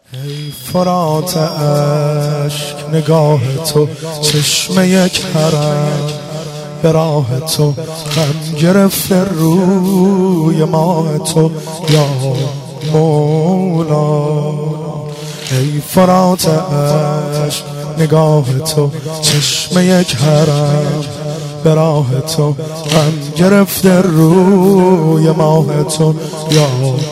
ای فرات اشک نگاه تو، چشمه کرم به راه تو، غم گرفته روی ماه تو یا مولا. ای فرات اشک نگاه تو، چشمه کرم به راه تو، غم گرفته روی ماه تو یا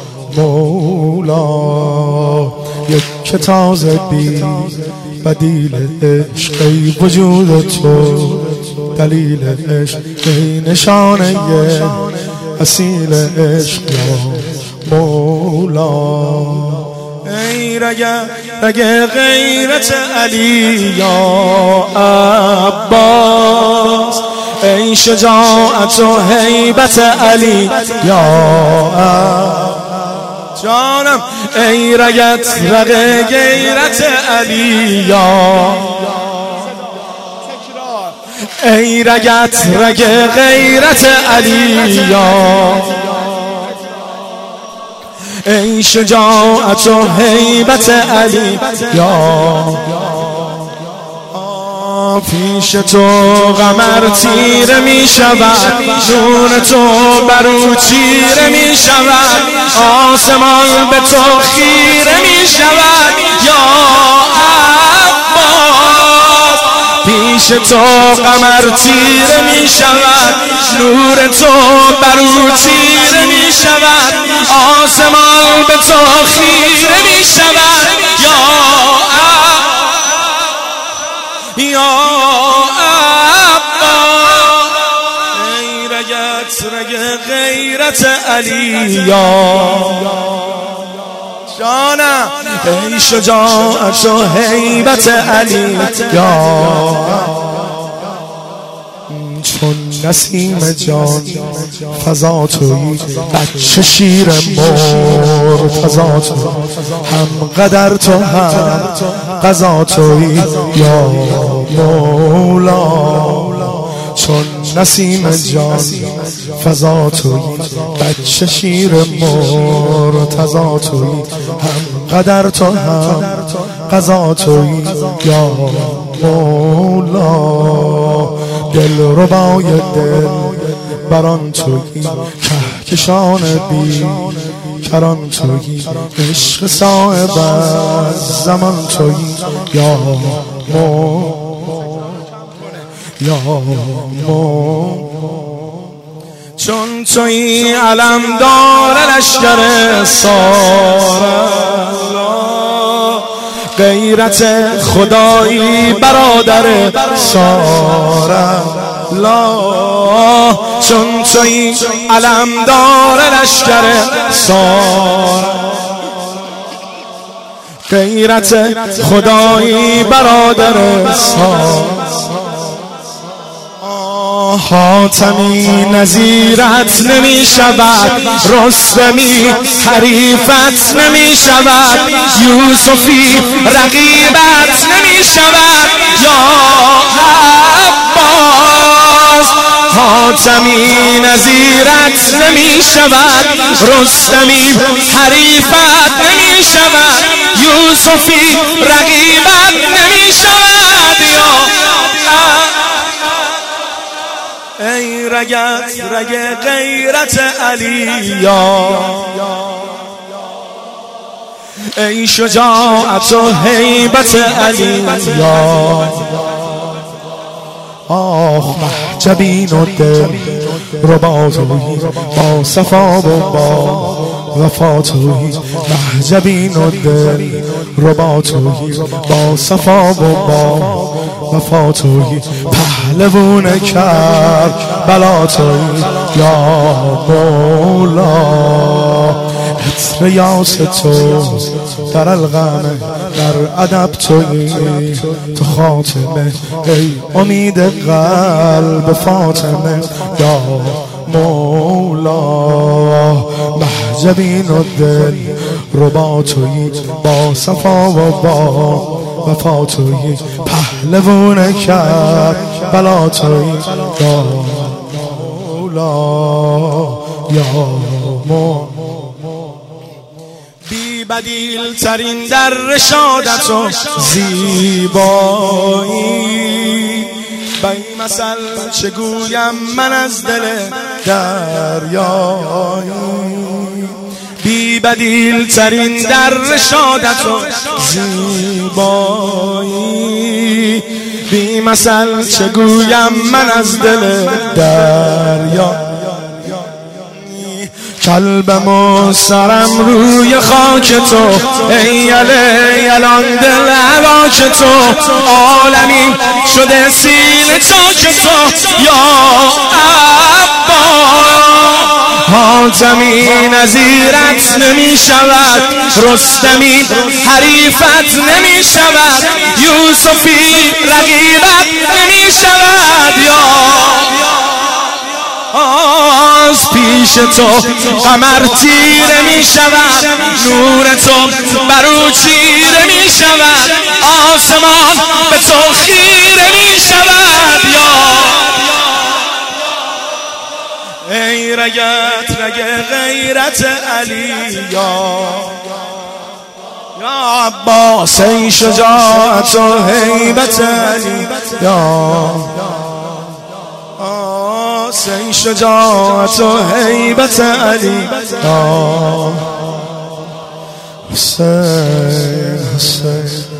مولا. یک تازه بی بدیل عشق، ای وجود تو دلیل عشق، ای نشانه اصیل عشق یا مولا. ای رگ غیرت علی یا عباس، ای شجاعت و هیبت علی یا جانم، ای رگ غیرت علی یا، ای رگ غیرت علی یا، ای شجاعت و هیبت علی یا. پیش تو قمر تیره می شود، نور تو برو چیره می شود، آسمان به تو خیره می شود یا عباس. پیش تو قمر تیره می شود، نور تو برو چیره می شود، آسمان به تو خیره می شود یا عبا. ای رگ غیرت علی یا جانم، ای شجاعت و هیبت علی یا. چون نسیم جان فضا تویی، بچه شیر مرتضا تویی، هم قدر تو هم قضا تویی یا مولا. چون نسیم جان فضا تویی، بچه شیر مرتضا تویی، هم قدر تو هم قضا تویی یا مولا. دل ربای دل بران تویی، کهکشان بی کران تویی، عشق صاحب زمان تویی یا چون تویی علمدار لشکر سارا، غیرت خدایی برادر سارا لا. چون تویی علمدار لشکر سارا، غیرت خدایی برادر سارا. حاتمی نظیرت نمی شود، رستمی حریفت نمی شود، یوسفی رقیبت نمی شود یا عباس. حاتمی نظیرت نمی شود، رستمی حریفت نمی شود، یوسفی رقیبت نمی شود یا. ای رگ غیرت علی یا، ای شجاعت و هیبت علی یا. آه محجبین و دل ربا تویی، با صفا و با وفا تویی، محجبین و دل ربا تویی، با صفا و با وفا تویی، پهلوون کربلا تویی یا مولا. عطر یاس تو در الغمه، در ادب تویی تو خاتمه، ای امید قلب فاطمه یا مولا. محجبین و دل ربا تویی، با صفا و با وفا تویی، پهلوون کربلا تویی یا مولا یا مولا. بدیل ترین در رشادت و زیبایی، با این مثل چگویم من از دل دریایی. بی بدیل ترین در رشادت و زیبایی، بی مثل چگویم من از دل دریا. قلبم و سرم روی خاک تو، ای یلان دل عراک تو، عالمی شده سینه چاک تو یا عبا. حاتمی نظیرت نمی شود، رستمی حریفت نمی شود، یوسفی رقیبت نمی شود یا از پیش تو قمر تیره می شود، نور تو برو چیره می شود، آسمان به تو خیره می شود یا ای رگت رگ غیرت علی یا عباس، ای شجاعت و هیبت علی یا ای شجاعت و هیبت علی یا حسین.